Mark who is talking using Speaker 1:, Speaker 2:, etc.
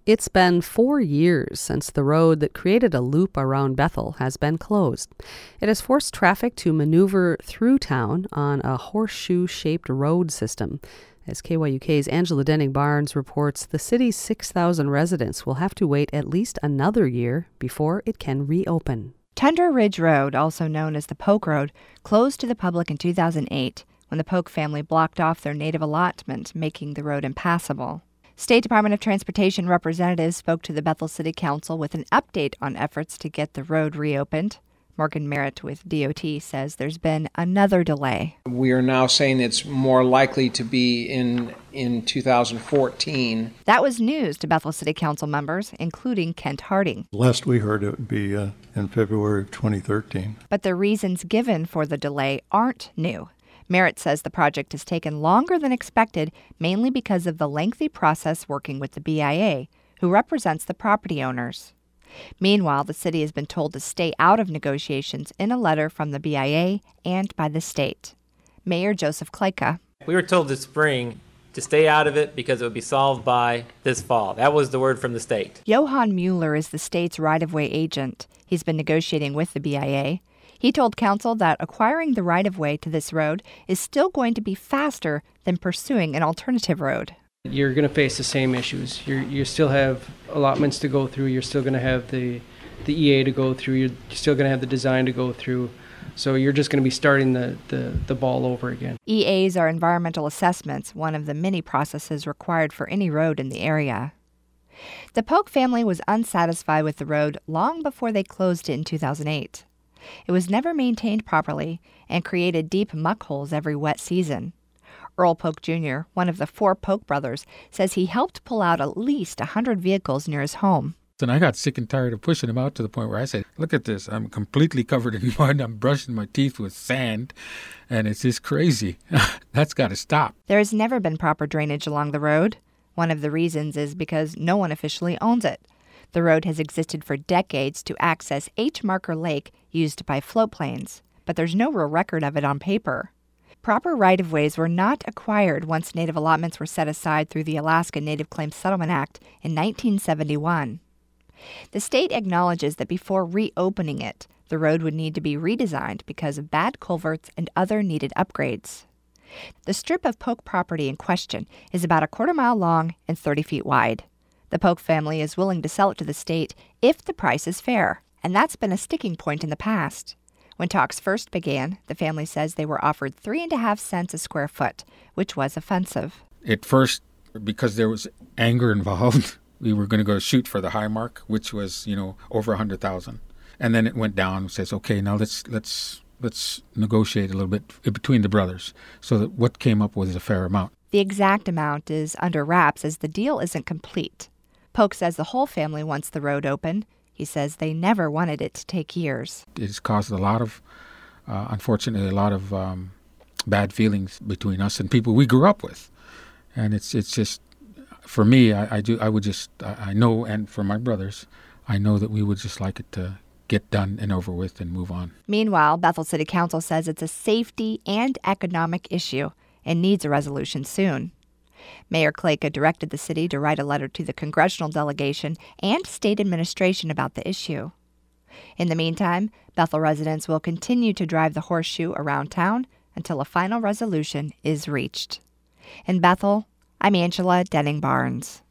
Speaker 1: It's been 4 years since the road that created a loop around Bethel has been closed. It has forced traffic to maneuver through town on a horseshoe-shaped road system. As KYUK's Angela Denning-Barnes reports, the city's 6,000 residents will have to wait at least another year before it can reopen.
Speaker 2: Tundra Ridge Road, also known as the Polk Road, closed to the public in 2008 when the Polk family blocked off their native allotment, making the road impassable. State Department of Transportation representatives spoke to the Bethel City Council with an update on efforts to get the road reopened. Morgan Merritt with DOT says there's been another delay.
Speaker 3: We are now saying it's more likely to be in 2014.
Speaker 2: That was news to Bethel City Council members, including Kent Harding.
Speaker 4: Last we heard, it would be in February of 2013.
Speaker 2: But the reasons given for the delay aren't new. Merritt says the project has taken longer than expected, mainly because of the lengthy process working with the BIA, who represents the property owners. Meanwhile, the city has been told to stay out of negotiations in a letter from the BIA and by the state. Mayor Joseph Klejka.
Speaker 5: We were told this spring to stay out of it because it would be solved by this fall. That was the word from the state.
Speaker 2: Johan Mueller is the state's right-of-way agent. He's been negotiating with the BIA. He told council that acquiring the right-of-way to this road is still going to be faster than pursuing an alternative road.
Speaker 6: You're going to face the same issues. You still have allotments to go through. You're still going to have the EA to go through. You're still going to have the design to go through. So you're just going to be starting the ball over again.
Speaker 2: EAs are environmental assessments, one of the many processes required for any road in the area. The Polk family was unsatisfied with the road long before they closed it in 2008. It was never maintained properly and created deep muck holes every wet season. Earl Polk Jr., one of the 4 Polk brothers, says he helped pull out at least 100 vehicles near his home.
Speaker 7: And I got sick and tired of pushing him out to the point where I said, look at this. I'm completely covered in mud. I'm brushing my teeth with sand, and it's just crazy. That's got to stop.
Speaker 2: There has never been proper drainage along the road. One of the reasons is because no one officially owns it. The road has existed for decades to access H. Marker Lake used by float planes, but there's no real record of it on paper. Proper right-of-ways were not acquired once native allotments were set aside through the Alaska Native Claims Settlement Act in 1971. The state acknowledges that before reopening it, the road would need to be redesigned because of bad culverts and other needed upgrades. The strip of Polk property in question is about a quarter-mile long and 30 feet wide. The Polk family is willing to sell it to the state if the price is fair, and that's been a sticking point in the past. When talks first began, the family says they were offered 3.5 cents a square foot, which was offensive.
Speaker 7: At first, because there was anger involved, we were going to go shoot for the high mark, which was, over 100,000. And then it went down and says, okay, now let's negotiate a little bit between the brothers so that what came up with is a fair amount.
Speaker 2: The exact amount is under wraps as the deal isn't complete. Polk says the whole family wants the road open. He says they never wanted it to take years.
Speaker 7: It's caused unfortunately, a lot of bad feelings between us and people we grew up with. And it's just, for me, I know, and for my brothers, I know that we would just like it to get done and over with and move on.
Speaker 2: Meanwhile, Bethel City Council says it's a safety and economic issue and needs a resolution soon. Mayor Klejka directed the city to write a letter to the congressional delegation and state administration about the issue. In the meantime, Bethel residents will continue to drive the horseshoe around town until a final resolution is reached. In Bethel, I'm Angela Denning-Barnes.